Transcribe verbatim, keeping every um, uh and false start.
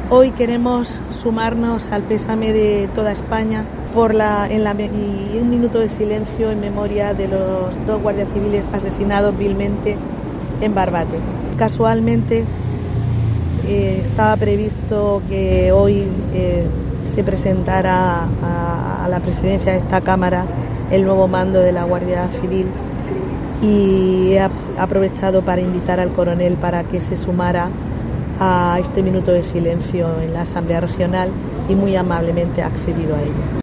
Hoy queremos sumarnos al pésame de toda España por la, en la, y un minuto de silencio en memoria de los dos guardias civiles asesinados vilmente en Barbate. Casualmente eh, estaba previsto que hoy eh, se presentara a, a la presidencia de esta Cámara el nuevo mando de la Guardia Civil, y he aprovechado para invitar al coronel para que se sumara a este minuto de silencio en la Asamblea Regional, y muy amablemente ha accedido a ello.